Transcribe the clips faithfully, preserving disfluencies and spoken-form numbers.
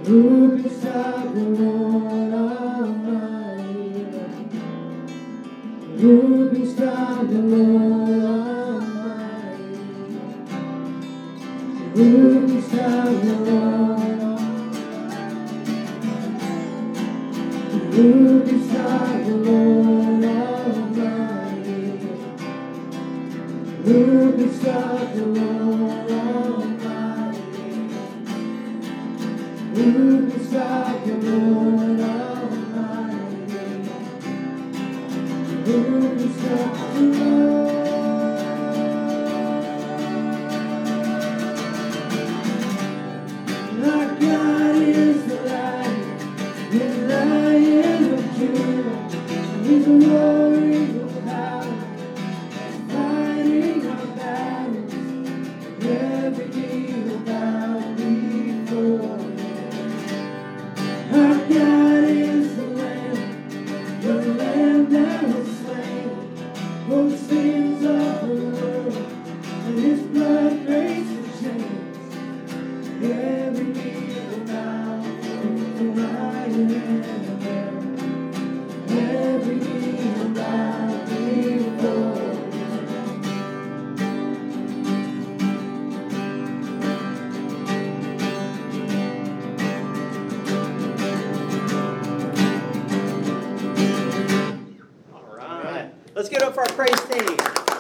Who can stop the Lord Almighty? Who can stop the Lord Almighty? Who can stop the Lord Almighty? Who can stop the Lord Almighty? Who can stop the Lord Almighty? Who can stop the Lord Almighty? Who can stop the Lord? Our God is the light, the Lion of Judah. His glory will power, fighting our battles. Every knee will bow before Him. Our God is the Lamb, the Lamb that was slain for the sins of the world, and His blood breaks the chains. Every knee will bow before I am. Every knee will bow before All right. Let's get up for our praise team.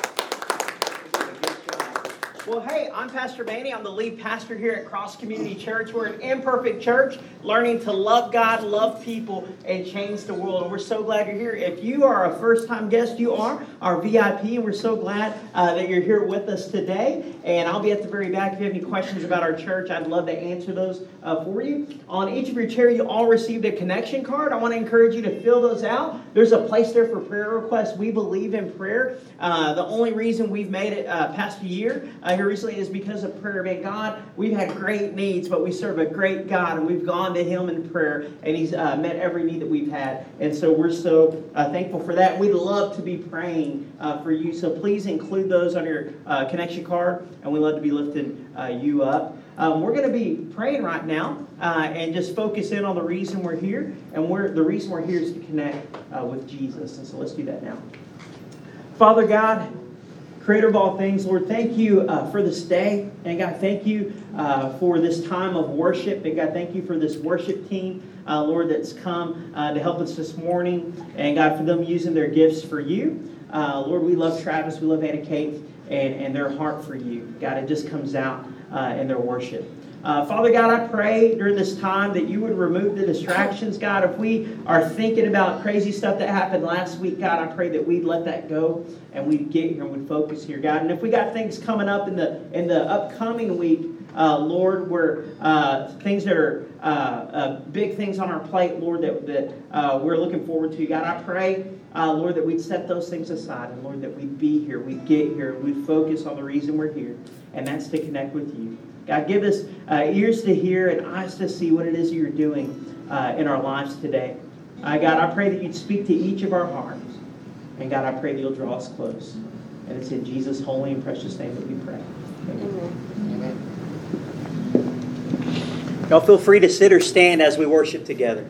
Well, hey, I'm Pastor Manny. I'm the lead pastor here at Cross Community Church. We're an imperfect church learning to love God, love people, and change the world. And we're so glad you're here. If you are a first-time guest, you are our V I P, and we're so glad uh, that you're here with us today. And I'll be at the very back. If you have any questions about our church, I'd love to answer those uh, for you. On each of your chair, you all received a connection card. I want to encourage you to fill those out. There's a place there for prayer requests. We believe in prayer. Uh, the only reason we've made it uh, past a year uh, here recently is because of prayer. Man, God, we've had great needs, but we serve a great God, and we've gone to Him in prayer, and He's uh, met every need that we've had. And so we're so uh, thankful for that. We'd love to be praying uh, for you, so please include those on your uh, connection card, and we'd love to be lifting uh, you up. Um, we're going to be praying right now uh, and just focus in on the reason we're here, and we're, the reason we're here is to connect uh, with Jesus. And so let's do that now. Father God, Creator of all things, Lord, thank you uh, for this day. And God, thank you uh, for this time of worship. And God, thank you for this worship team, uh, Lord, that's come uh, to help us this morning. And God, for them using their gifts for you. Uh, Lord, we love Travis, we love Anna Kate, and, and their heart for you. God, it just comes out uh, in their worship. Uh, Father God, I pray during this time that you would remove the distractions, God. If we are thinking about crazy stuff that happened last week, God, I pray that we'd let that go and we'd get here and we'd focus here, God. And if we got things coming up in the in the upcoming week, uh, Lord, where uh, things that are uh, uh, big things on our plate, Lord, that, that uh, we're looking forward to, God, I pray, uh, Lord, that we'd set those things aside, and Lord, that we'd be here, we'd get here, we'd focus on the reason we're here, and that's to connect with you. God, give us uh, ears to hear and eyes to see what it is you're doing uh, in our lives today. Uh, God, I pray that you'd speak to each of our hearts. And God, I pray that you'll draw us close. And it's in Jesus' holy and precious name that we pray. Amen. Amen. Y'all feel free to sit or stand as we worship together.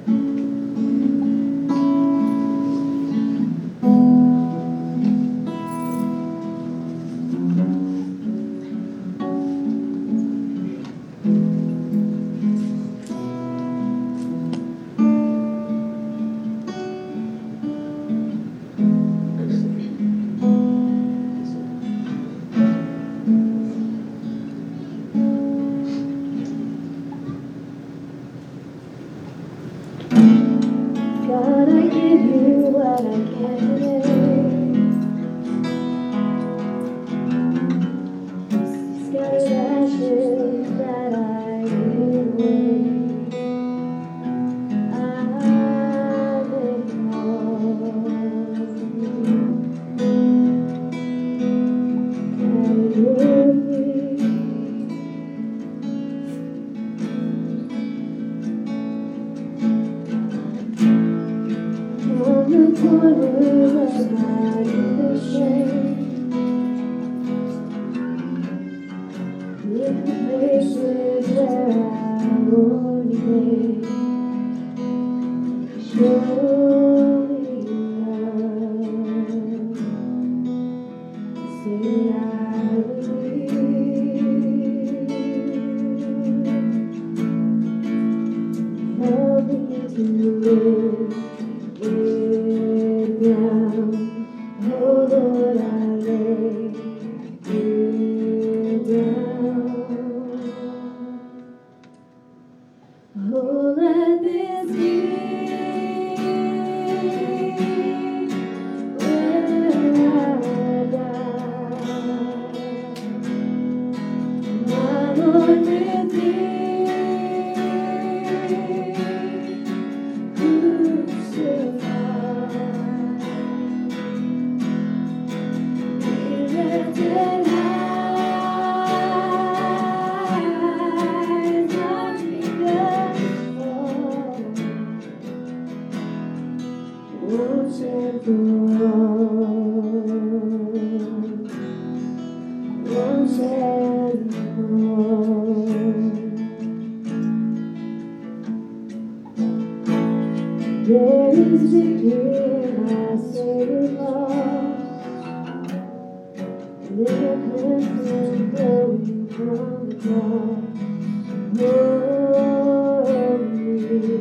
Places where I won't be. help me to live it down. Oh Lord, I lay it down. Oh, let this be where I die. My Lord, with thee crucified. Be lifted high, not because once and for all, once and for all. There is victory in our Savior's lost. There cleansing flowing from the cross. All of me,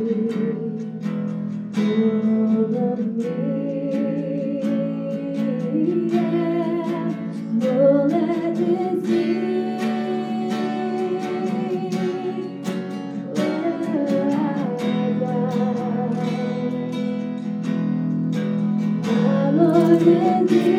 all of me, yeah. Oh, let this be where I die. My Lord, with thee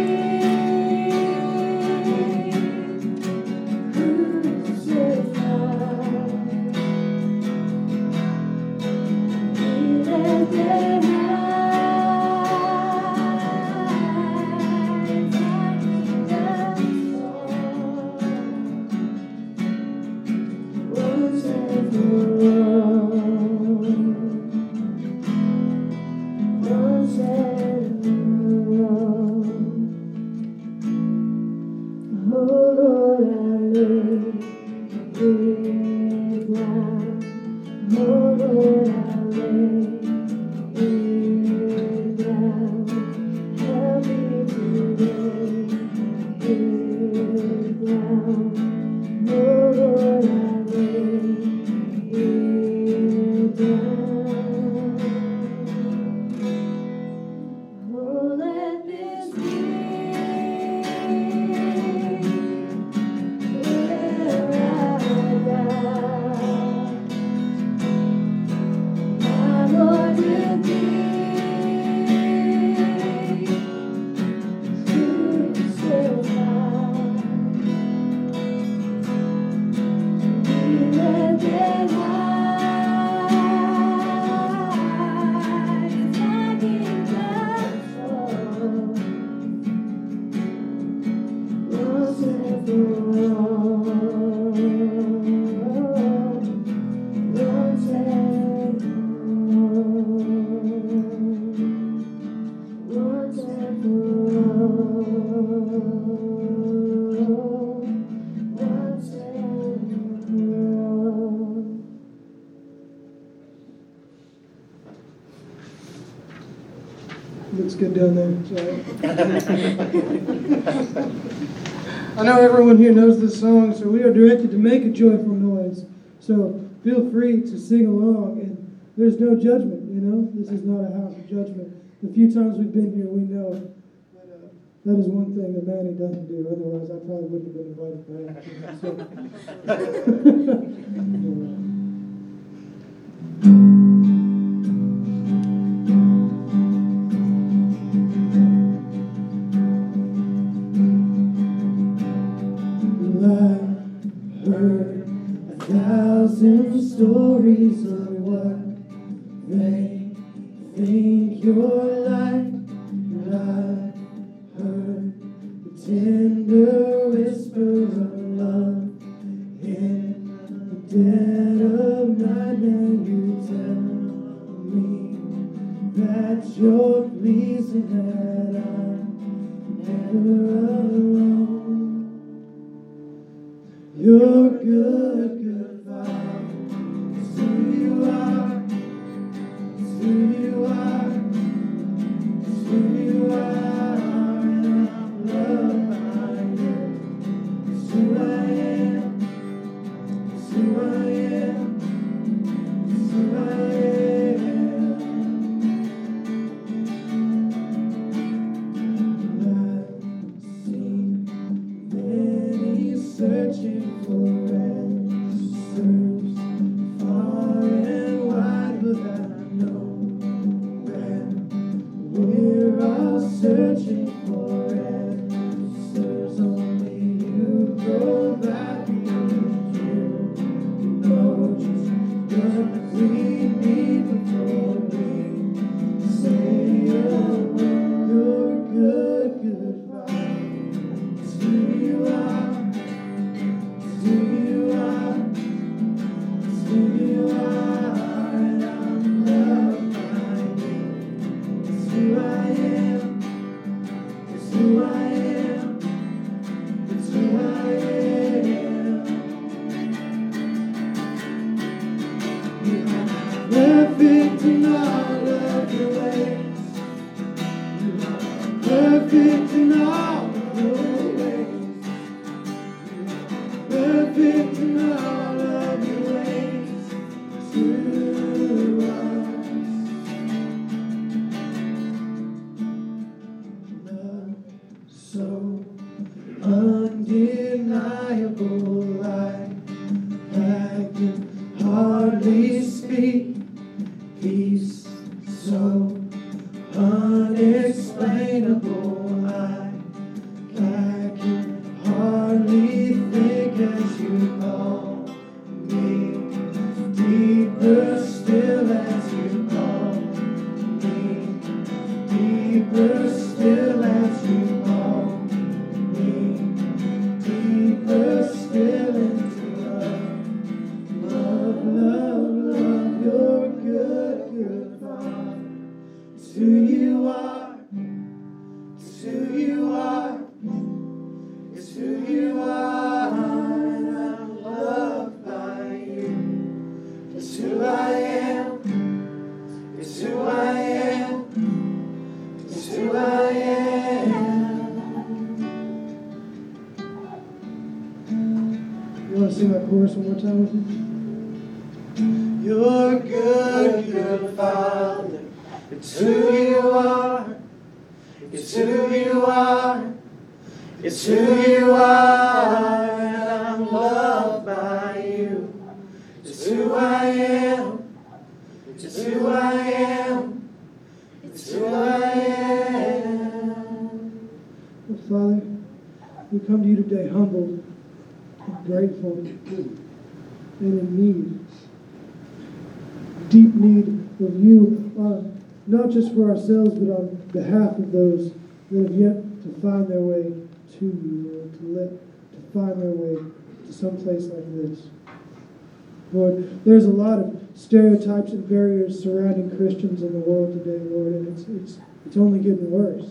Looks good down there. I know everyone here knows this song, so we are directed to make a joyful noise. So feel free to sing along, and there's no judgment, you know? This is not a house of judgment. The few times we've been here, we know that uh, that is one thing that Manny doesn't do. Otherwise, I probably wouldn't have been invited back. So, heard a thousand stories of what they think you're like. And I've heard the tender whispers of love in the dead of night. And you tell me that you're pleasing, that I'm never alone. You're good, good Father. It's who you are. It's who you are. It's who you are. And I'm loved by you. It's who I am. It's who I am. It's who I am. searching for answers. Only you provide me with you. You know just what we need before we say a word. You're a good, good Father. It's who you are. It's who you are. It's who you are. And I'm loved by you. It's who I am. It's who I am. It's who I am. You are perfect in all of your ways. You are perfect in all of your ways. You are perfect in all of your ways to us. Love so undeniable, I, I can hardly speak. Peace so unexplainable, I, I can hardly think as you call me. Deeper still as you call me. Deeper still as you call me. Deeper still into love. Love, love, love. You're a good, good Father. It's who you are. It's who you are. It's who you are. And I'm loved by you. It's who I am. It's who I am. It's who I am. You want to sing that chorus one more time with me? You're a good, good Father. It's who you are. It's who you are. It's who you are. And I'm loved by you. It's who I am. It's who I am. It's who I am. Well, Father, we come to you today humbled and grateful and in need. Deep need of you, uh, not just for ourselves, but on behalf of those that have yet to find their way to you, Lord, to let, to find their way to some place like this. Lord, there's a lot of stereotypes and barriers surrounding Christians in the world today, Lord, and it's it's it's only getting worse.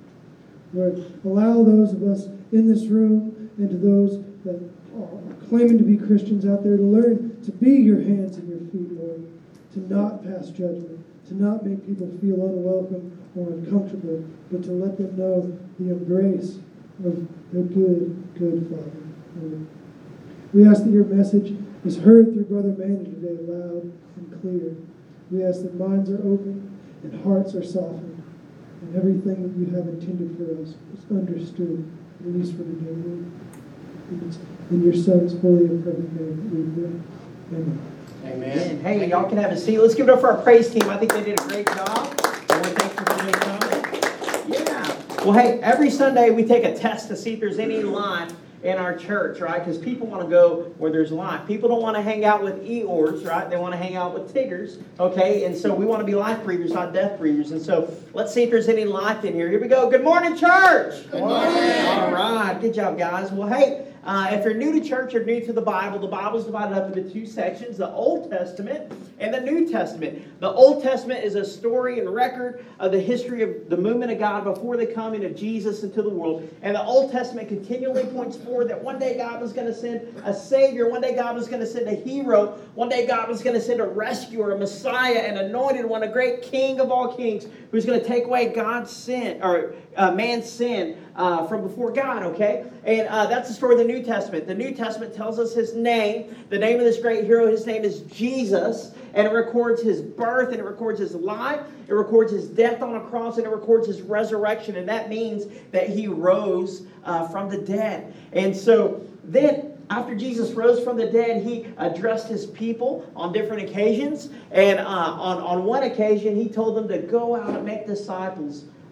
Lord, allow those of us in this room and to those that are claiming to be Christians out there to learn to be your hands and your feet, Lord, to not pass judgment, to not make people feel unwelcome or uncomfortable, but to let them know the embrace of the good, good Father, Lord. We ask that your message is heard through Brother Manny today loud and clear. We ask that minds are open and hearts are softened, and everything that you have intended for us is understood, at least for today, Lord. It's in your Son's holy and perfect name that we pray. Amen. Amen. Hey, y'all can have a seat. Let's give it up for our praise team. I think they did a great job. I want to thank you for doing that. Yeah. Well, hey, every Sunday we take a test to see if there's any life in our church, right? Because people want to go where there's life. People don't want to hang out with Eeyores, right? They want to hang out with Tiggers, okay? And so we want to be life breeders, not death breeders. And so let's see if there's any life in here. Here we go. Good morning, church. Good morning. All right. Good job, guys. Well, hey, uh, if you're new to church or new to the Bible, the Bible is divided up into two sections, the Old Testament and the New Testament. The Old Testament is a story and record of the history of the movement of God before the coming of Jesus into the world. And the Old Testament continually points forward that one day God was going to send a Savior. One day God was going to send a hero. One day God was going to send a rescuer, a Messiah, an anointed one, a great King of all kings who's going to take away God's sin, or uh, man's sin uh, from before God, okay? And uh, that's the story of the New Testament. The New Testament tells us his name. The name of this great hero, his name is Jesus. And it records his birth, and it records his life, it records his death on a cross, and it records his resurrection. And that means that he rose uh, from the dead. And so then, after Jesus rose from the dead, he addressed his people on different occasions. And uh, on, on one occasion, he told them to go out and make disciples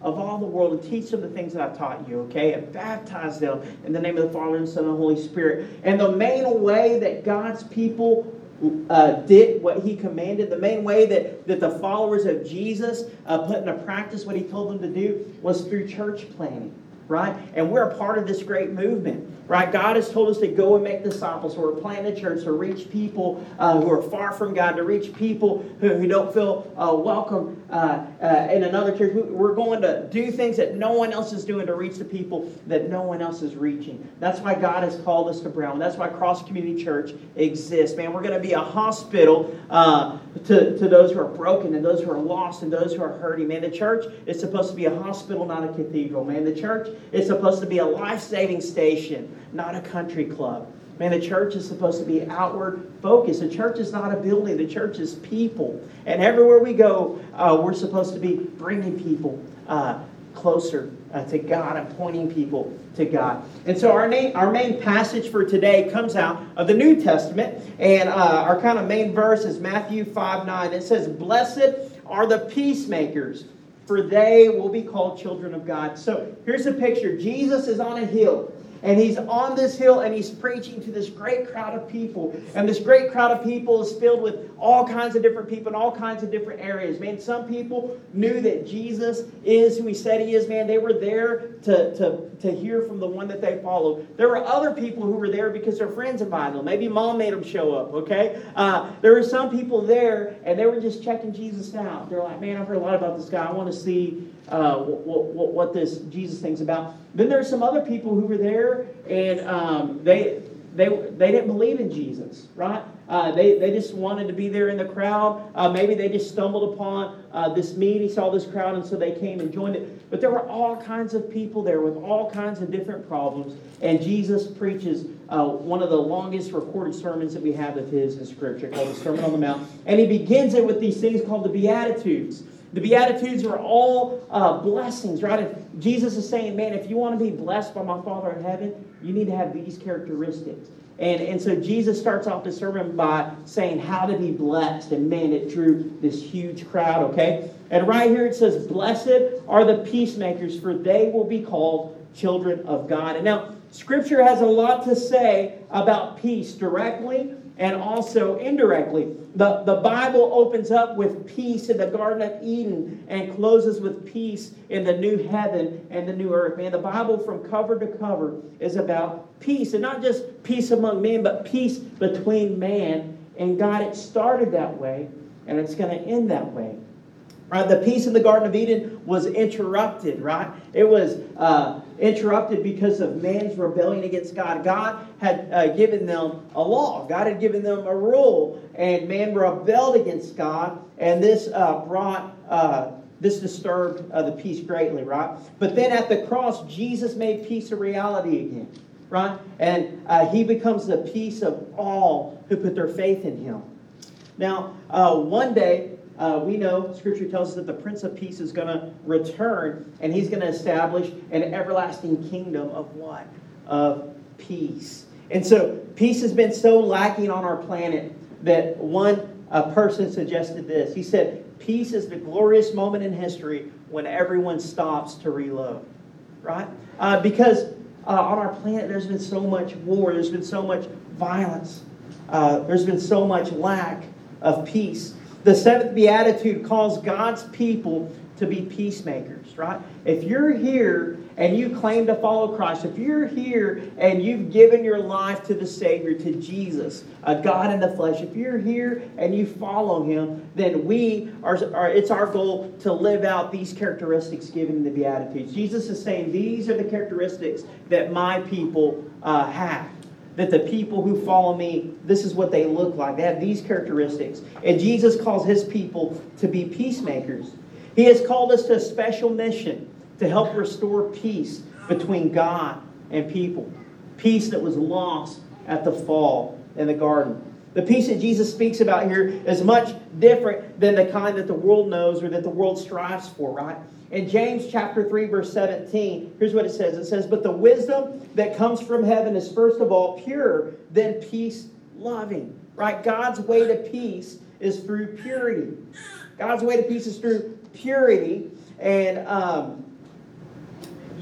of all the world and teach them the things that I've taught you, okay? And baptize them in the name of the Father and Son and Holy Spirit. And the main way that God's people uh, did what he commanded, the main way that, that the followers of Jesus uh, put into practice what he told them to do was through church planting, right? And we're a part of this great movement, right? God has told us to go and make disciples. So we're planting a church to reach people uh, who are far from God, to reach people who, who don't feel uh, welcome uh, uh, in another church. We're going to do things that no one else is doing to reach the people that no one else is reaching. That's why God has called us to Brown. That's why Cross Community Church exists. Man, we're going to be a hospital uh, to, to those who are broken and those who are lost and those who are hurting. Man, the church is supposed to be a hospital, not a cathedral. Man, the church is supposed to be a life-saving station, not a country club. Man, the church is supposed to be outward focused. The church is not a building. The church is people. And everywhere we go, uh, we're supposed to be bringing people uh, closer uh, to God and pointing people to God. And so our, name, our main passage for today comes out of the New Testament. And uh, our kind of main verse is Matthew five nine. It says, "Blessed are the peacemakers, for they will be called children of God." So here's a picture. Jesus is on a hill. And he's on this hill and he's preaching to this great crowd of people. And this great crowd of people is filled with all kinds of different people in all kinds of different areas. Man, some people knew that Jesus is who he said he is. Man, they were there to, to, to hear from the one that they followed. There were other people who were there because their friends invited them. Maybe mom made them show up, okay? Uh, there were some people there and they were just checking Jesus out. They're like, man, I've heard a lot about this guy. I want to see uh, what, what, what this Jesus thing's about. Then there are some other people who were there, and um, they they they didn't believe in Jesus, right? Uh, they they just wanted to be there in the crowd. Uh, maybe they just stumbled upon uh, this meeting, saw this crowd, and so they came and joined it. But there were all kinds of people there with all kinds of different problems, and Jesus preaches uh, one of the longest recorded sermons that we have of his in Scripture, called the Sermon on the Mount, and he begins it with these things called the Beatitudes. The Beatitudes are all uh, blessings, right? And Jesus is saying, man, if you want to be blessed by my Father in heaven, you need to have these characteristics. And, and so Jesus starts off the sermon by saying how to be blessed. And man, it drew this huge crowd, okay? And right here it says, "Blessed are the peacemakers, for they will be called children of God." And now, Scripture has a lot to say about peace directly and also indirectly. The, the Bible opens up with peace in the Garden of Eden and closes with peace in the new heaven and the new earth. Man, the Bible from cover to cover is about peace. And not just peace among men, but peace between man and God. It started that way, and it's going to end that way. Right, the peace in the Garden of Eden was interrupted, right? It was uh, interrupted because of man's rebellion against God. God had uh, given them a law. God had given them a rule. And man rebelled against God. And this uh, brought, uh, this disturbed uh, the peace greatly, right? But then at the cross, Jesus made peace a reality again, right? And uh, he becomes the peace of all who put their faith in him. Now, uh, one day, Uh, we know, Scripture tells us that the Prince of Peace is going to return, and he's going to establish an everlasting kingdom of what? Of peace. And so, peace has been so lacking on our planet that one uh, person suggested this. He said, peace is the glorious moment in history when everyone stops to reload. Right? Uh, because uh, on our planet, there's been so much war, there's been so much violence, uh, there's been so much lack of peace. The seventh beatitude calls God's people to be peacemakers, right? If you're here and you claim to follow Christ, if you're here and you've given your life to the Savior, to Jesus, a God in the flesh, if you're here and you follow Him, then we are, are it's our goal to live out these characteristics given in the Beatitudes. Jesus is saying these are the characteristics that my people uh, have. That the people who follow me, this is what they look like. They have these characteristics. And Jesus calls His people to be peacemakers. He has called us to a special mission to help restore peace between God and people. Peace that was lost at the fall in the garden. The peace that Jesus speaks about here is much different than the kind that the world knows or that the world strives for, right? In James chapter three, verse seventeen, here's what it says. It says, "But the wisdom that comes from heaven is first of all pure, then peace-loving." Right? God's way to peace is through purity. God's way to peace is through purity. And um,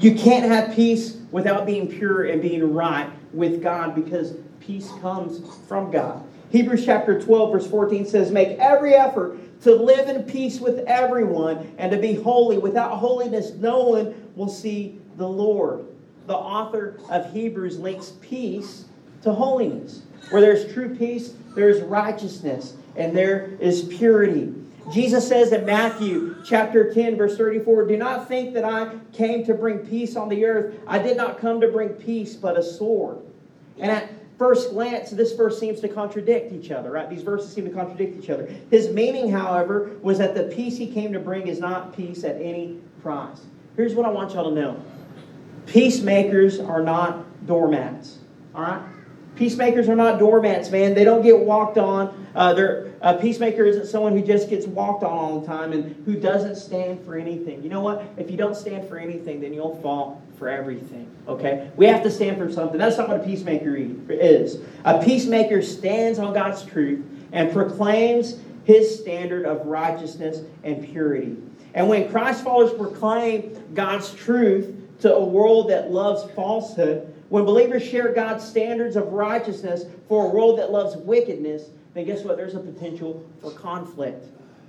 You can't have peace without being pure and being right with God, because peace comes from God. Hebrews chapter twelve verse fourteen says, make every effort to live in peace with everyone and to be holy. Without holiness, no one will see the Lord. The author of Hebrews links peace to holiness. Where there's true peace, there's righteousness, and there is purity. Jesus says in Matthew chapter ten, verse thirty-four, do not think that I came to bring peace on the earth. I did not come to bring peace, but a sword. And at first glance, this verse seems to contradict each other, right? These verses seem to contradict each other. His meaning, however, was that the peace he came to bring is not peace at any price. Here's what I want y'all to know. Peacemakers are not doormats, all right? Peacemakers are not doormats, man. They don't get walked on. Uh, they're, a peacemaker isn't someone who just gets walked on all the time and who doesn't stand for anything. You know what? If you don't stand for anything, then you'll fall for everything, okay? We have to stand for something. That's not what a peacemaker is. A peacemaker stands on God's truth and proclaims His standard of righteousness and purity. And when Christ followers proclaim God's truth to a world that loves falsehood, when believers share God's standards of righteousness for a world that loves wickedness, then guess what? There's a potential for conflict.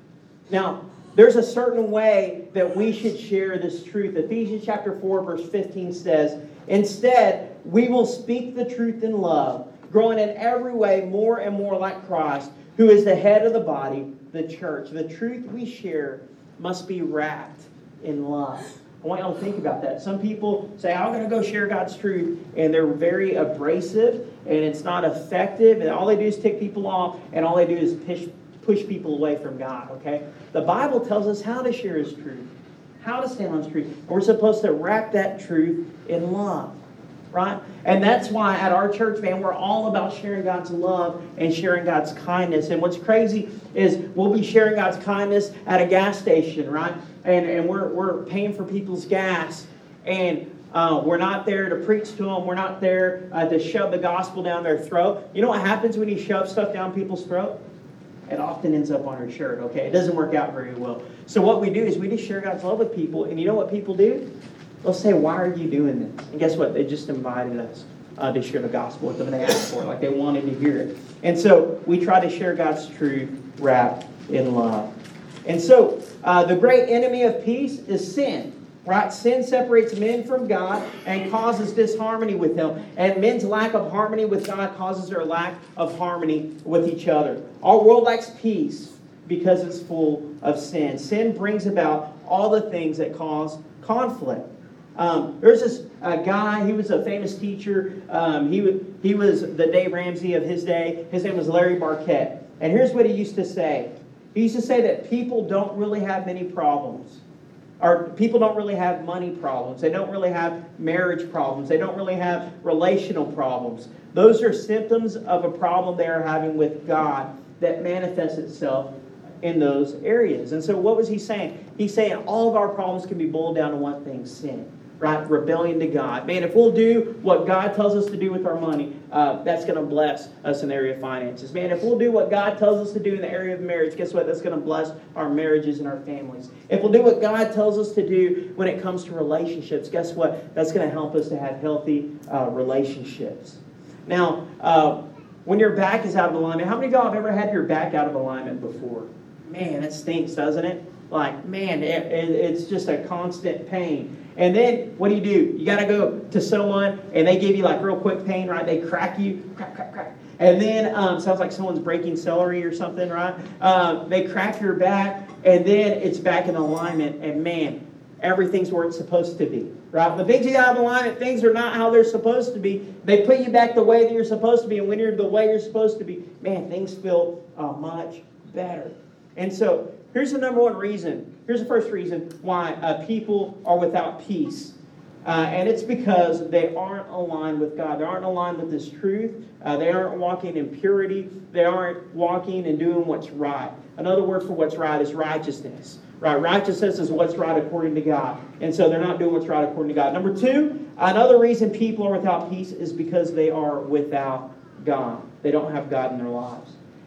Now, there's a certain way that we should share this truth. Ephesians chapter four, verse fifteen says, instead, we will speak the truth in love, growing in every way more and more like Christ, who is the head of the body, the church. The truth we share must be wrapped in love. I want y'all to think about that. Some people say, I'm going to go share God's truth, and they're very abrasive, and it's not effective, and all they do is tick people off, and all they do is push, push people away from God, okay? The Bible tells us how to share His truth, how to stand on His truth. And we're supposed to wrap that truth in love, right? And that's why at our church, man, we're all about sharing God's love and sharing God's kindness. And what's crazy is we'll be sharing God's kindness at a gas station, right? And and we're we're paying for people's gas, and uh, we're not there to preach to them. We're not there uh, to shove the gospel down their throat. You know what happens when you shove stuff down people's throat? It often ends up on our shirt, okay? It doesn't work out very well. So what we do is we just share God's love with people, and you know what people do? They'll say, why are you doing this? And guess what? They just invited us uh, to share the gospel with them, and they asked for it, like they wanted to hear it. And so we try to share God's truth wrapped in love. And so uh, the great enemy of peace is sin, right? Sin separates men from God and causes disharmony with Him. And men's lack of harmony with God causes their lack of harmony with each other. Our world lacks peace because it's full of sin. Sin brings about all the things that cause conflict. Um, there's this uh, guy, he was a famous teacher. Um, he, w- he was the Dave Ramsey of his day. His name was Larry Barkett. And here's what he used to say. He used to say that people don't really have many problems. Or people don't really have money problems. They don't really have marriage problems. They don't really have relational problems. Those are symptoms of a problem they are having with God that manifests itself in those areas. And so what was he saying? He's saying all of our problems can be boiled down to one thing, sin. Right? Rebellion to God. Man, if we'll do what God tells us to do with our money, uh, that's going to bless us in the area of finances. Man, if we'll do what God tells us to do in the area of marriage, guess what? That's going to bless our marriages and our families. If we'll do what God tells us to do when it comes to relationships, guess what? That's going to help us to have healthy uh, relationships. Now, uh, when your back is out of alignment, how many of y'all have ever had your back out of alignment before? Man, it stinks, doesn't it? Like, man, it, it, it's just a constant pain. And then, what do you do? You got to go to someone, and they give you like real quick pain, right? They crack you, crack, crack, crack. And then, um, sounds like someone's breaking celery or something, right? Um, they crack your back, and then it's back in alignment, and man, everything's where it's supposed to be, right? When things get out of alignment, things are not how they're supposed to be. They put you back the way that you're supposed to be, and when you're the way you're supposed to be, man, things feel uh, much better. And so, here's the number one reason. Here's the first reason why uh, people are without peace. Uh, and it's because they aren't aligned with God. They aren't aligned with His truth. Uh, they aren't walking in purity. They aren't walking and doing what's right. Another word for what's right is righteousness. Right? Righteousness is what's right according to God. And so they're not doing what's right according to God. Number two, another reason people are without peace is because they are without God. They don't have God in their lives.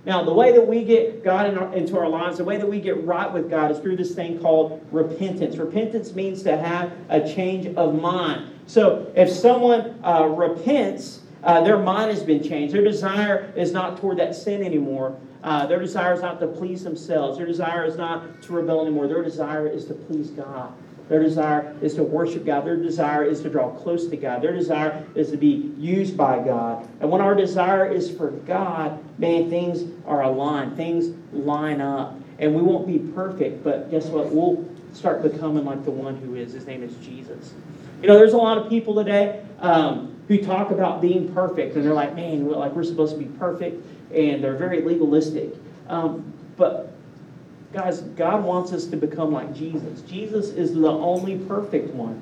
Now, the way that we get God in our, into our lives, the way that we get right with God is through this thing called repentance. Repentance means to have a change of mind. So if someone uh, repents, uh, their mind has been changed. Their desire is not toward that sin anymore. Uh, their desire is not to please themselves. Their desire is not to rebel anymore. Their desire is to please God. Their desire is to worship God. Their desire is to draw close to God. Their desire is to be used by God. And when our desire is for God, man, things are aligned. Things line up. And we won't be perfect, but guess what? We'll start becoming like the one who is. His name is Jesus. You know, there's a lot of people today um, who talk about being perfect. And they're like, man, we're, like we're supposed to be perfect. And they're very legalistic. Um, but guys, God wants us to become like Jesus. Jesus is the only perfect one.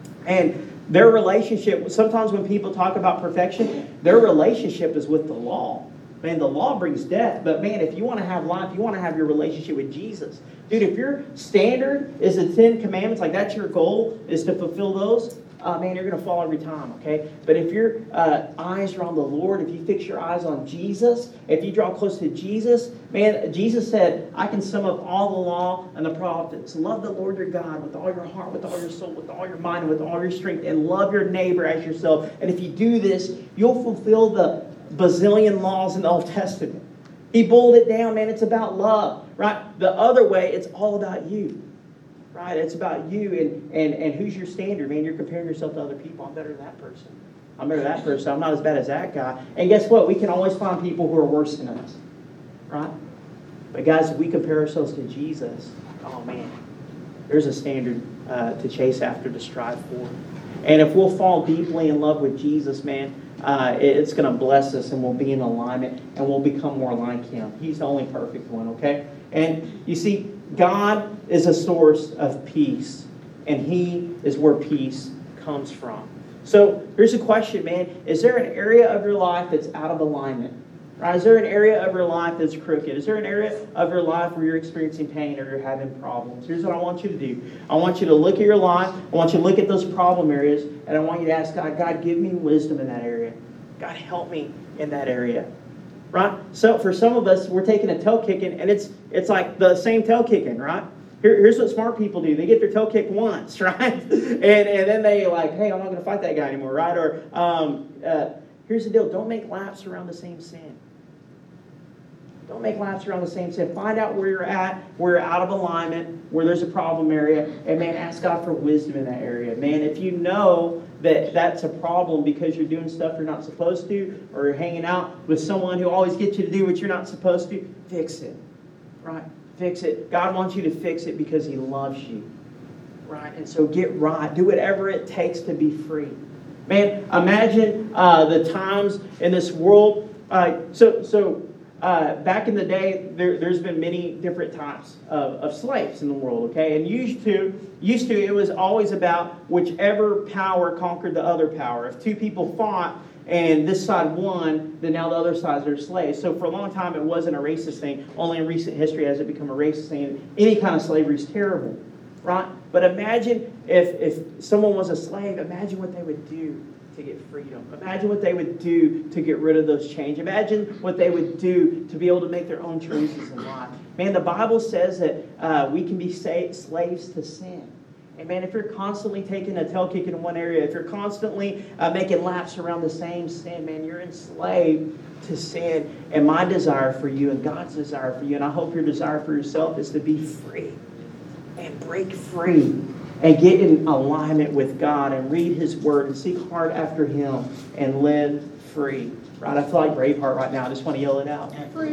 And their relationship, sometimes when people talk about perfection, their relationship is with the law. Man, the law brings death. But man, if you want to have life, you want to have your relationship with Jesus. Dude, if your standard is the Ten Commandments, like that's your goal, is to fulfill those, uh, man, you're going to fall every time, okay? But if your uh, eyes are on the Lord, if you fix your eyes on Jesus, if you draw close to Jesus, man, Jesus said, I can sum up all the law and the prophets. Love the Lord your God with all your heart, with all your soul, with all your mind, and with all your strength, and love your neighbor as yourself. And if you do this, you'll fulfill the bazillion laws in the Old Testament. He boiled it down, man. It's about love, right? The other way, it's all about you. Right? It's about you and, and, and who's your standard, man. You're comparing yourself to other people. I'm better than that person. I'm better than that person. I'm not as bad as that guy. And guess what? We can always find people who are worse than us. Right? But guys, if we compare ourselves to Jesus, oh man, there's a standard uh, to chase after, to strive for. And if we'll fall deeply in love with Jesus, man, uh, it's going to bless us and we'll be in alignment and we'll become more like Him. He's the only perfect one, okay? And you see, God is a source of peace, and He is where peace comes from. So here's a question, man. Is there an area of your life that's out of alignment? Right? Is there an area of your life that's crooked? Is there an area of your life where you're experiencing pain or you're having problems? Here's what I want you to do. I want you to look at your life. I want you to look at those problem areas, and I want you to ask God, God, give me wisdom in that area. God, help me in that area. Right? So for some of us, we're taking a toe kicking, and it's it's like the same toe kicking, right? Here, here's what smart people do. They get their toe kicked once, right? and and then they like, hey, I'm not going to fight that guy anymore, right? Or um, uh, here's the deal. Don't make laps around the same sin. Don't make laps around the same sin. Find out where you're at, where you're out of alignment, where there's a problem area, and man, ask God for wisdom in that area. Man, if you know that that's a problem because you're doing stuff you're not supposed to, or you're hanging out with someone who always gets you to do what you're not supposed to, fix it. Right? Fix it. God wants you to fix it because He loves you. Right? And so get right. Do whatever it takes to be free. Man, imagine uh, the times in this world. Uh, so, so uh, back in the day, there, there's been many different types of, of slaves in the world. Okay, and used to, used to, it was always about whichever power conquered the other power. If two people fought and this side won, then now the other side's their slaves. So for a long time, it wasn't a racist thing. Only in recent history has it become a racist thing. Any kind of slavery is terrible, right? But imagine if if someone was a slave. Imagine what they would do to get freedom. Imagine what they would do to get rid of those chains. Imagine what they would do to be able to make their own choices in life. Man, the Bible says that uh, we can be sa- slaves to sin. And man, if you're constantly taking a tail kick in one area, if you're constantly uh, making laps around the same sin, man, you're enslaved to sin. And my desire for you and God's desire for you, and I hope your desire for yourself, is to be free and break free and get in alignment with God and read His Word and seek hard after Him and live free. Right? I feel like Braveheart right now. I just want to yell it out.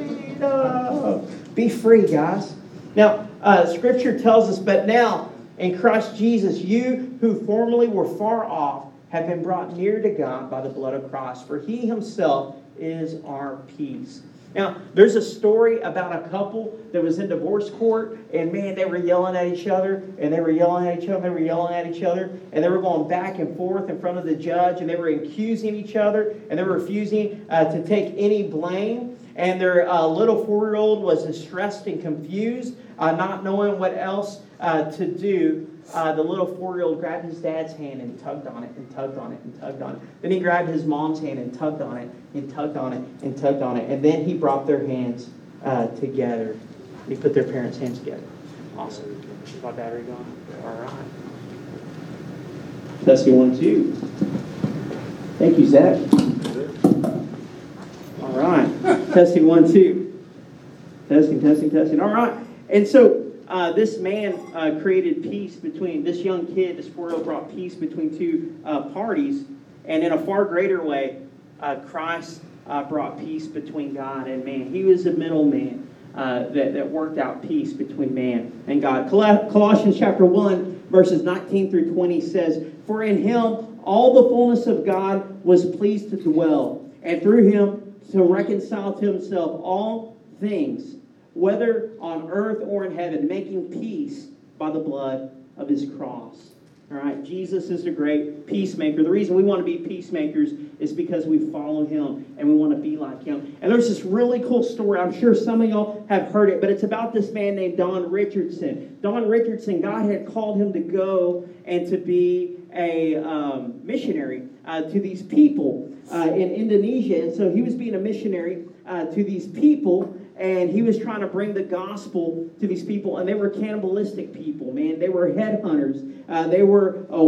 Freedom! Be free, guys. Now, uh, Scripture tells us, but now, in Christ Jesus, you who formerly were far off have been brought near to God by the blood of Christ. For He Himself is our peace. Now, there's a story about a couple that was in divorce court, and man, they were yelling at each other, and they were yelling at each other, and they were yelling at each other, and they were going back and forth in front of the judge, and they were accusing each other, and they were refusing uh, to take any blame. and their uh, little four-year-old was distressed and confused, uh, not knowing what else uh, to do. Uh, the little four-year-old grabbed his dad's hand and tugged on it and tugged on it and tugged on it. Then he grabbed his mom's hand and tugged on it and tugged on it and tugged on it. And then he brought their hands uh, together. He put their parents' hands together. Awesome. Is my battery gone? All right. Testing one, two. Thank you, Zach. All right. Testing one, two. Testing, testing, testing. All right. And so uh, this man uh, created peace between, this young kid, this four-year-old brought peace between two uh, parties. And in a far greater way, uh, Christ uh, brought peace between God and man. He was a middleman uh, that, that worked out peace between man and God. Col- Colossians chapter one, verses nineteen through twenty says, "For in him all the fullness of God was pleased to dwell, and through him to reconcile to himself all things, whether on earth or in heaven, making peace by the blood of his cross." All right, Jesus is a great peacemaker. The reason we want to be peacemakers is because we follow him and we want to be like him. And there's this really cool story. I'm sure some of y'all have heard it, but it's about this man named Don Richardson. Don Richardson, God had called him to go and to be a um, missionary uh, to these people uh, in Indonesia. And so he was being a missionary uh, to these people. And he was trying to bring the gospel to these people. And they were cannibalistic people, man. They were headhunters. Uh, they were a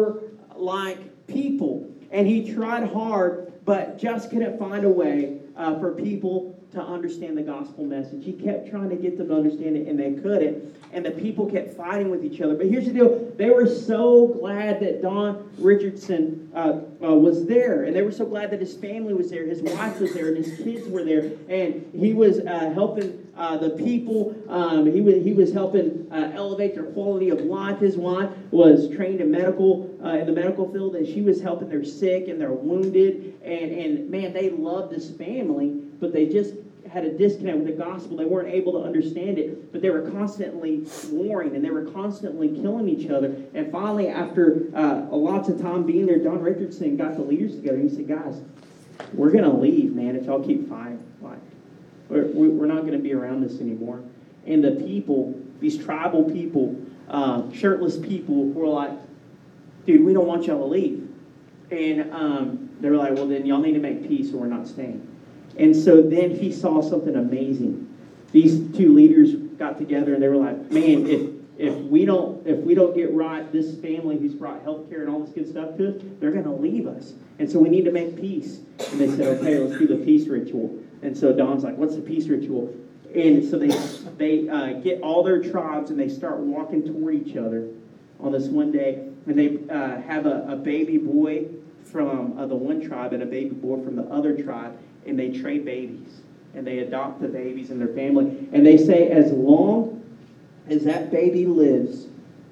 war-like people. And he tried hard, but just couldn't find a way uh, for people to understand the gospel message. He kept trying to get them to understand it, and they couldn't. And the people kept fighting with each other. But here's the deal. They were so glad that Don Richardson uh, uh, was there. And they were so glad that his family was there. His wife was there, and his kids were there. And he was uh, helping uh, the people. Um, he, was, he was helping uh, elevate their quality of life. His wife was trained in medical uh, in the medical field, and she was helping their sick and their wounded. And, and man, they loved this family, but they just had a disconnect with the gospel. They weren't able to understand it, but they were constantly warring, and they were constantly killing each other. And finally, after uh, lots of time being there, Don Richardson got the leaders together. He said, "Guys, we're going to leave, man, if y'all keep fighting. Like, we're, we're not going to be around this anymore." And the people, these tribal people, uh, shirtless people, were like, "Dude, we don't want y'all to leave." And um, they were like, "Well, then y'all need to make peace or we're not staying." And so then he saw something amazing. These two leaders got together and they were like, "Man, if if we don't if we don't get right, this family who's brought healthcare and all this good stuff to us, they're going to leave us. And so we need to make peace." And they said, "Okay, let's do the peace ritual." And so Don's like, "What's the peace ritual?" And so they they uh, get all their tribes and they start walking toward each other on this one day, and they uh, have a, a baby boy from uh, the one tribe and a baby boy from the other tribe. And they trade babies, and they adopt the babies in their family. And they say, as long as that baby lives,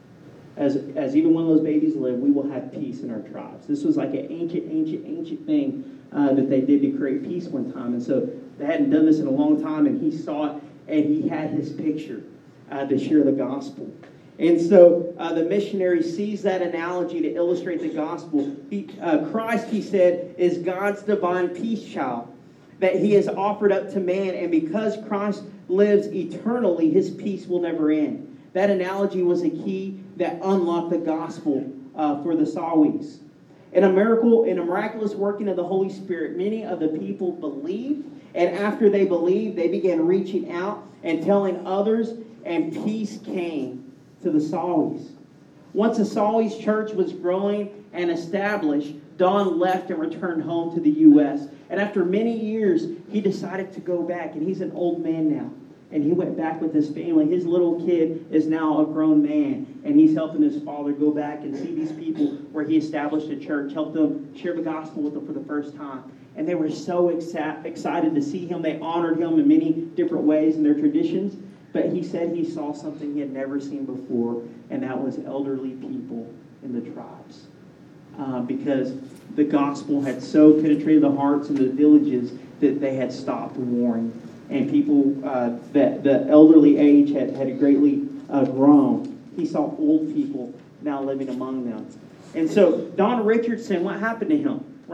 as as even one of those babies live, we will have peace in our tribes. This was like an ancient, ancient, ancient thing uh, that they did to create peace one time. And so they hadn't done this in a long time, and he saw it, and he had his picture uh, to share the gospel. And so uh, the missionary sees that analogy to illustrate the gospel. He, uh, Christ, he said, is God's divine peace child that he has offered up to man. And because Christ lives eternally, his peace will never end. That analogy was a key that unlocked the gospel uh, for the Sawis. In a miracle, in a miraculous working of the Holy Spirit, many of the people believed. And after they believed, they began reaching out and telling others, and peace came to the Sawis. Once the Sawis church was growing and established, Don left and returned home to the U S And after many years, he decided to go back, and he's an old man now. And he went back with his family. His little kid is now a grown man, and he's helping his father go back and see these people where he established a church, helped them share the gospel with them for the first time. And they were so exa- excited to see him. They honored him in many different ways in their traditions. But he said he saw something he had never seen before, and that was elderly people in the tribes. Uh, because the gospel had so penetrated the hearts and the villages that they had stopped warring. And people, uh, that the elderly age had, had greatly uh, grown. He saw old people now living among them. And so Don Richardson, what happened to him, right?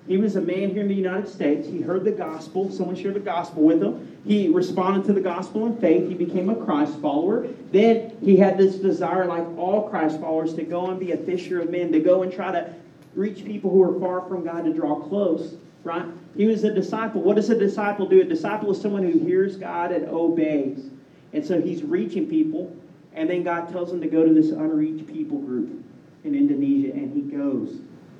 He was a man here in the United States. He heard the gospel. Someone shared the gospel with him. He responded to the gospel in faith. He became a Christ follower. Then he had this desire, like all Christ followers, to go and be a fisher of men, to go and try to reach people who are far from God, to draw close, right? He was a disciple. What does a disciple do? A disciple is someone who hears God and obeys. And so he's reaching people, and then God tells him to go to this unreached people group in Indonesia, and he goes.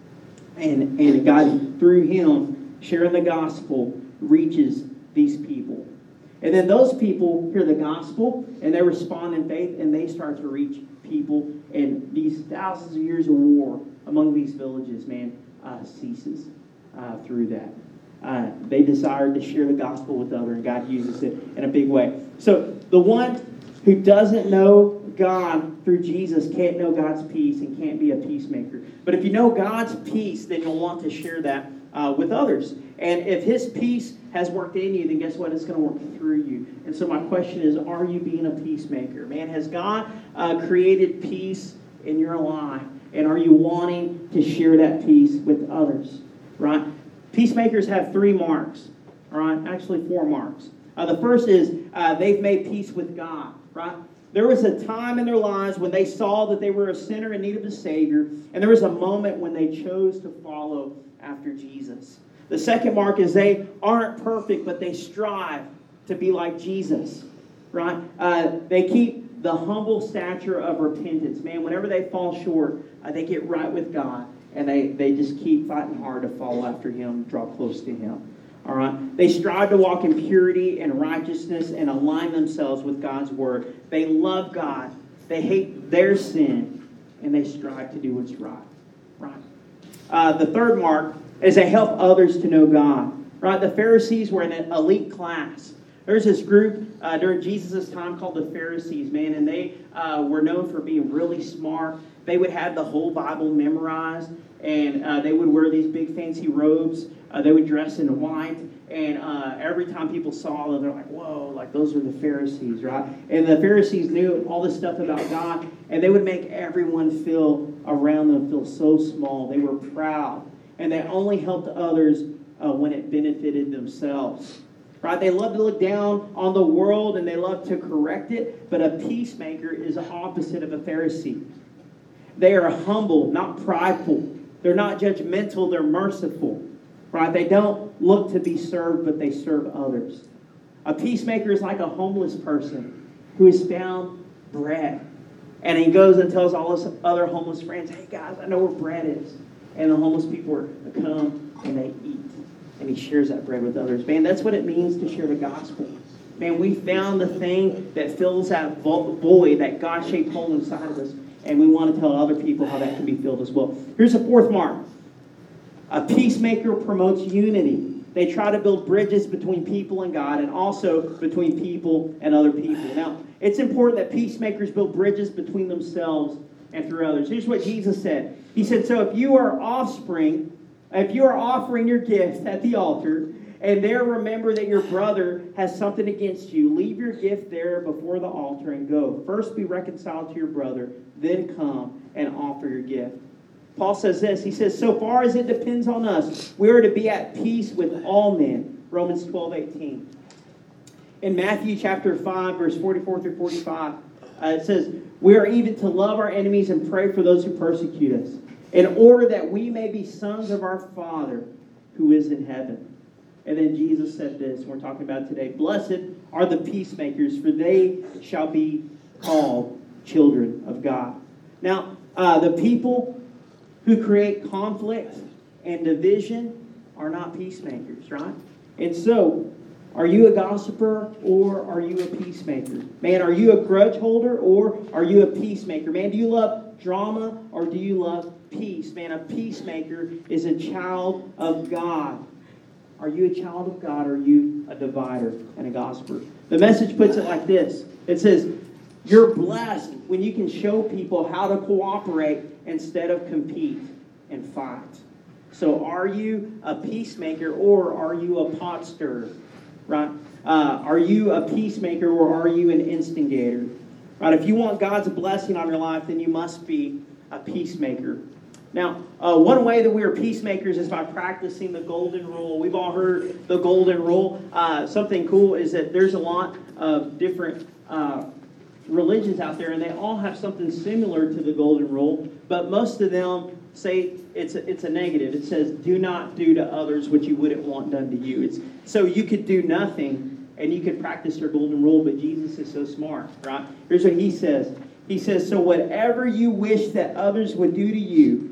And, and God, through him, sharing the gospel, reaches these people. And then those people hear the gospel, and they respond in faith, and they start to reach people. And these thousands of years of war among these villages, man, uh, ceases uh, through that. Uh, they desired to share the gospel with others, and God uses it in a big way. So the one who doesn't know God through Jesus can't know God's peace and can't be a peacemaker. But if you know God's peace, then you'll want to share that uh, with others. And if his peace has worked in you, then guess what? It's going to work through you. And so my question is, are you being a peacemaker? Man, has God uh, created peace in your life? And are you wanting to share that peace with others? Right? Peacemakers have three marks. All right? Actually, four marks. Uh, the first is uh, they've made peace with God. Right? There was a time in their lives when they saw that they were a sinner in need of a Savior, and there was a moment when they chose to follow after Jesus. The second mark is they aren't perfect, but they strive to be like Jesus, right? Uh, they keep the humble stature of repentance. Man, whenever they fall short, uh, they get right with God, and they, they just keep fighting hard to follow after Him, draw close to Him. All right. They strive to walk in purity and righteousness and align themselves with God's word. They love God. They hate their sin, and they strive to do what's right. Right. Uh, the third mark is they help others to know God. Right. The Pharisees were an elite class. There's this group uh, during Jesus' time called the Pharisees, man, and they uh, were known for being really smart. They would have the whole Bible memorized, and uh, they would wear these big fancy robes. Uh, they would dress in white, and uh, every time people saw them, they're like, whoa, like those are the Pharisees, right? And the Pharisees knew all this stuff about God, and they would make everyone feel around them feel so small. They were proud, and they only helped others uh, when it benefited themselves. Right? They love to look down on the world, and they love to correct it, but a peacemaker is the opposite of a Pharisee. They are humble, not prideful. They're not judgmental, they're merciful. Right? They don't look to be served, but they serve others. A peacemaker is like a homeless person who has found bread. And he goes and tells all his other homeless friends, hey guys, I know where bread is. And the homeless people are, come and they eat. And he shares that bread with others. Man, that's what it means to share the gospel. Man, we found the thing that fills that void, that God-shaped hole inside of us. And we want to tell other people how that can be filled as well. Here's a fourth mark. A peacemaker promotes unity. They try to build bridges between people and God, and also between people and other people. Now, it's important that peacemakers build bridges between themselves and through others. Here's what Jesus said. He said, so if you are offspring, if you are offering your gift at the altar, and there remember that your brother has something against you, leave your gift there before the altar and go. First be reconciled to your brother, then come and offer your gift. Paul says this, he says, so far as it depends on us, we are to be at peace with all men. Romans twelve eighteen. In Matthew chapter five, verse forty-four through forty-five, uh, it says, we are even to love our enemies and pray for those who persecute us, in order that we may be sons of our Father who is in heaven. And then Jesus said this, we're talking about today, blessed are the peacemakers, for they shall be called children of God. Now, uh, the people who create conflict and division are not peacemakers, right? And so, are you a gossiper or are you a peacemaker? Man, are you a grudge holder or are you a peacemaker? Man, do you love drama or do you love peace? Man, a peacemaker is a child of God. Are you a child of God or are you a divider and a gossiper? The Message puts it like this. It says, you're blessed when you can show people how to cooperate instead of compete and fight. So are you a peacemaker or are you a pot stirrer? Right? Uh, are you a peacemaker or are you an instigator? Right? If you want God's blessing on your life, then you must be a peacemaker. Now, uh, one way that we are peacemakers is by practicing the golden rule. We've all heard the golden rule. Uh, something cool is that there's a lot of different uh, religions out there, and they all have something similar to the golden rule, but most of them say it's a, it's a negative. It says, do not do to others what you wouldn't want done to you. It's so you could do nothing, and you could practice your golden rule, but Jesus is so smart, right? Here's what he says. He says, so whatever you wish that others would do to you,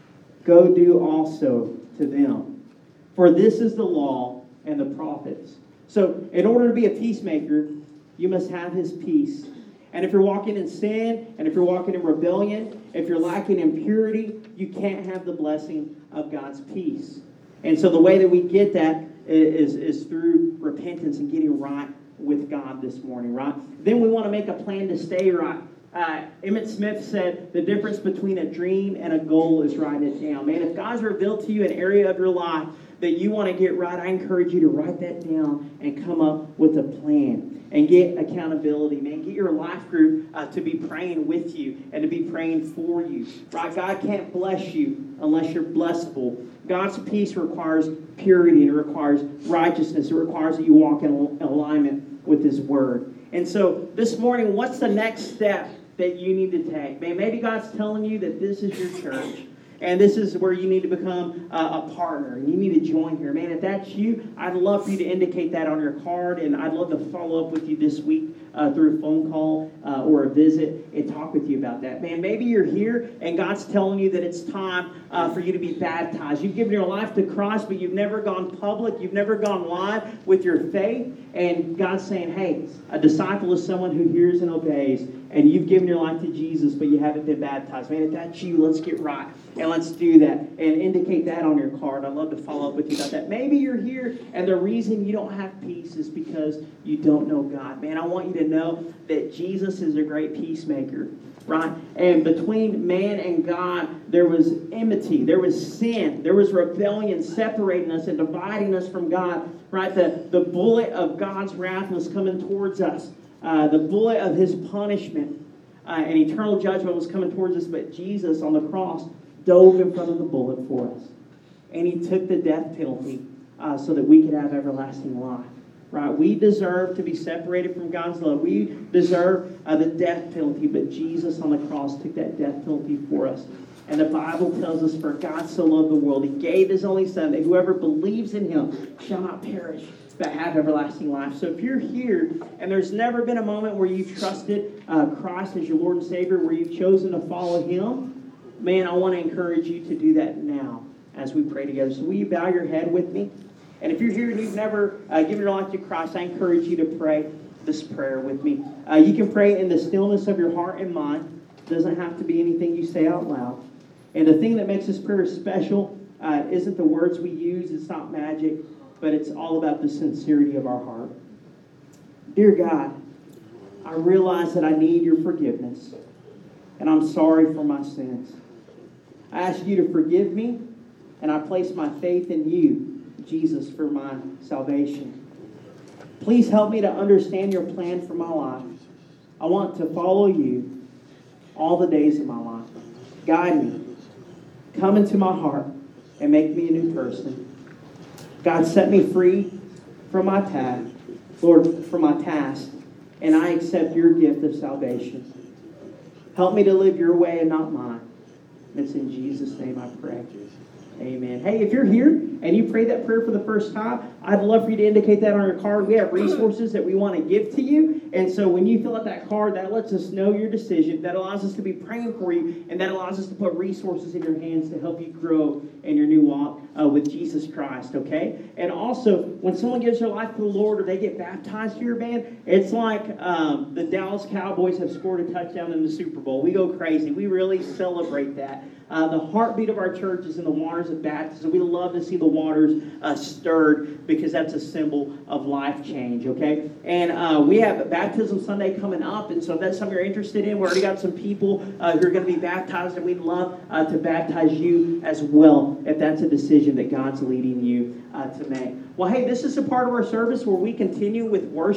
go do also to them. For this is the law and the prophets. So in order to be a peacemaker, you must have his peace. And if you're walking in sin, and if you're walking in rebellion, if you're lacking in purity, you can't have the blessing of God's peace. And so the way that we get that is, is through repentance and getting right with God this morning, right? Then we want to make a plan to stay right. Uh, Emmett Smith said, the difference between a dream and a goal is writing it down. Man, if God's revealed to you an area of your life that you want to get right, I encourage you to write that down and come up with a plan and get accountability, man. Get your life group uh, to be praying with you and to be praying for you, right? God can't bless you unless you're blessable. God's peace requires purity, and it requires righteousness. It requires that you walk in alignment with his word. And so this morning, what's the next step that you need to take? Man, maybe God's telling you that this is your church, and this is where you need to become uh, a partner, and you need to join here. Man, if that's you, I'd love for you to indicate that on your card, and I'd love to follow up with you this week uh, through a phone call uh, or a visit and talk with you about that. Man, maybe you're here, and God's telling you that it's time uh, for you to be baptized. You've given your life to Christ, but you've never gone public. You've never gone live with your faith, and God's saying, hey, a disciple is someone who hears and obeys, and you've given your life to Jesus, but you haven't been baptized. Man, if that's you, let's get right, and let's do that, and indicate that on your card. I'd love to follow up with you about that. Maybe you're here, and the reason you don't have peace is because you don't know God. Man, I want you to know that Jesus is a great peacemaker, right? And between man and God, there was enmity, there was sin, there was rebellion separating us and dividing us from God, right? The, the bullet of God's wrath was coming towards us. Uh, the bullet of his punishment uh, and eternal judgment was coming towards us, but Jesus on the cross dove in front of the bullet for us. And he took the death penalty uh, so that we could have everlasting life. Right? We deserve to be separated from God's love. We deserve uh, the death penalty, but Jesus on the cross took that death penalty for us. And the Bible tells us, for God so loved the world, he gave his only Son, that whoever believes in him shall not perish, but have everlasting life. So if you're here and there's never been a moment where you've trusted uh, Christ as your Lord and Savior, where you've chosen to follow him, man, I want to encourage you to do that now as we pray together. So will you bow your head with me? And if you're here and you've never uh, given your life to Christ, I encourage you to pray this prayer with me. Uh, you can pray in the stillness of your heart and mind. It doesn't have to be anything you say out loud. And the thing that makes this prayer special uh, isn't the words we use. It's not magic, but it's all about the sincerity of our heart. Dear God, I realize that I need your forgiveness, and I'm sorry for my sins. I ask you to forgive me, and I place my faith in you, Jesus, for my salvation. Please help me to understand your plan for my life. I want to follow you all the days of my life. Guide me. Come into my heart and make me a new person. God, set me free from my path, Lord, from my task, and I accept your gift of salvation. Help me to live your way and not mine. It's in Jesus' name I pray. Amen. Hey, if you're here and you prayed that prayer for the first time, I'd love for you to indicate that on your card. We have resources that we want to give to you. And so when you fill out that card, that lets us know your decision. That allows us to be praying for you. And that allows us to put resources in your hands to help you grow in your new walk uh, with Jesus Christ, okay? And also, when someone gives their life to the Lord or they get baptized here, man, it's like um, the Dallas Cowboys have scored a touchdown in the Super Bowl. We go crazy. We really celebrate that. Uh, the heartbeat of our church is in the waters of baptism. We love to see the waters uh, stirred because that's a symbol of life change, okay? And uh, we have Baptism Sunday coming up, and so if that's something you're interested in, we already got some people uh, who are going to be baptized, and we'd love uh, to baptize you as well if that's a decision that God's leading you uh, to make. Well, hey, this is a part of our service where we continue with worship.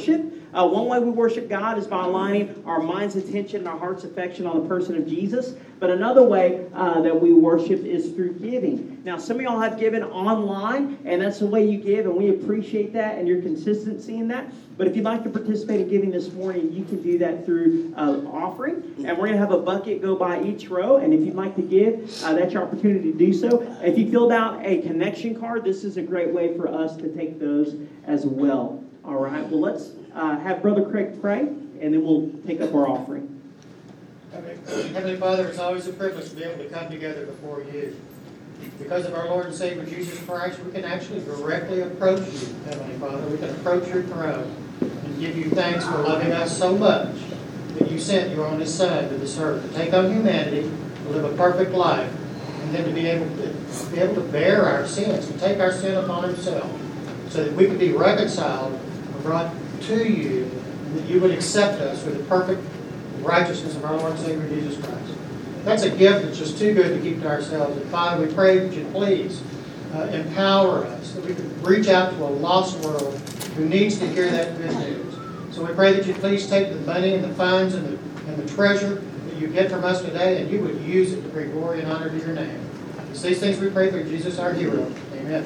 Uh, one way we worship God is by aligning our mind's attention and our heart's affection on the person of Jesus. But another way uh, that we worship is through giving. Now, some of y'all have given online, and that's the way you give, and we appreciate that and your consistency in that. But if you'd like to participate in giving this morning, you can do that through uh, offering. And we're going to have a bucket go by each row. And if you'd like to give, uh, that's your opportunity to do so. If you filled out a connection card, this is a great way for us to take those as well. All right, well, let's uh, have Brother Craig pray, and then we'll take up our offering. Heavenly Father, it's always a privilege to be able to come together before you. Because of our Lord and Savior Jesus Christ, we can actually directly approach you, Heavenly Father. We can approach your throne and give you thanks for loving us so much that you sent your only Son to this earth to take on humanity, to live a perfect life, and then to be able to, be able to bear our sins, to take our sin upon himself, so that we could be reconciled and brought to you, and that you would accept us for the perfect righteousness of our Lord and Savior Jesus Christ. That's a gift that's just too good to keep to ourselves. And Father, we pray that you please uh, empower us, that we could reach out to a lost world who needs to hear that good news. So we pray that you please take the money and the funds and the, and the treasure that you get from us today, and you would use it to bring glory and honor to your name. It's these things we pray through Jesus our hero. Amen.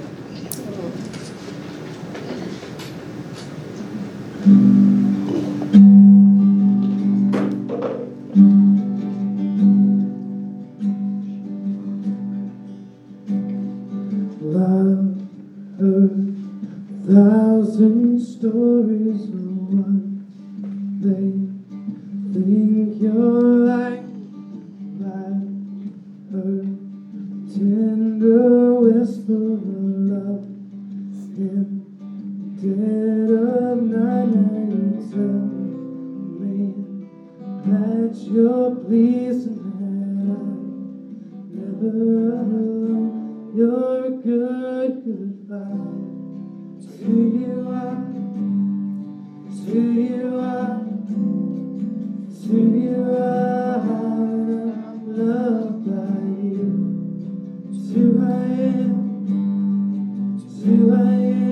Thousand stories of one they think you're like that her tender whisper of love in dead of night. You tell me that you're pleased and that I'm never alone. You're a good, good Father. To you are, to you are, to you are, I'm loved by you. To I am, to I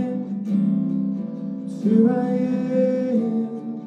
am, to I am.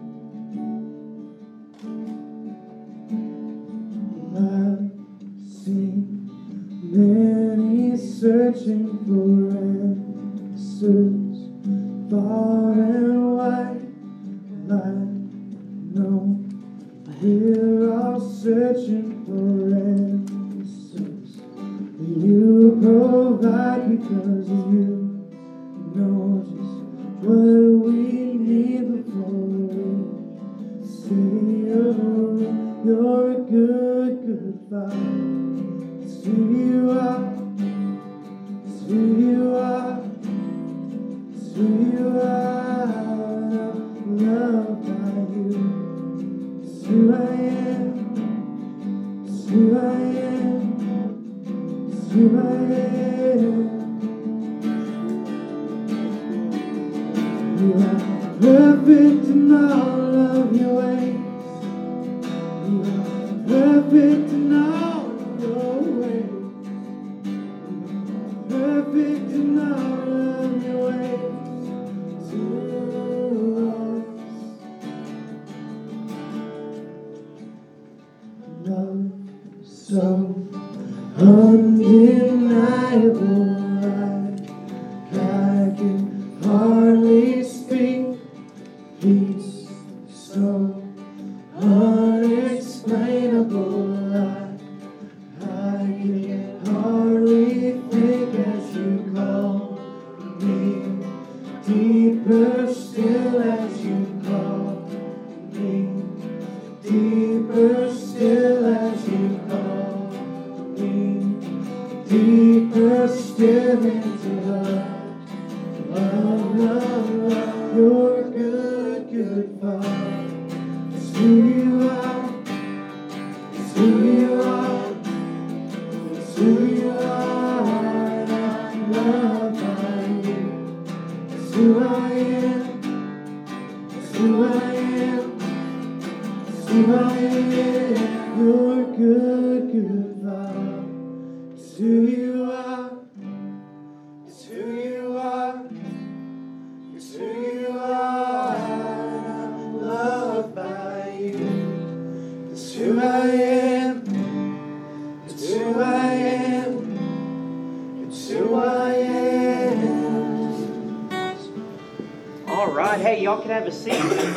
I've seen many searching for answers. Far and wide, I know we're all searching for answers. You provide because you know just what we need before we say oh, you're a good, good Father. It's who you are, it's who you are. Who you are, I'm loved by you. It's who I am, it's who I am, it's who I am. You are perfect in all of your ways. You are perfect in all of your ways. You are perfect in all of your ways. Love so undeniable, I, I can hardly speak. Peace so unexplainable, I, I can hardly think as you call me. Deeper still as you call me. Deeper still as you call me. Deeper still into love. Love, love, love. You're a good, good Father. It's who you are. It's who you are. It's who you are. And I'm loved by you. It's who I am. It's who I am. It's who I am. You're a good, good Father. It's who you are. It's who you are. It's who you are. y'all can have a seat.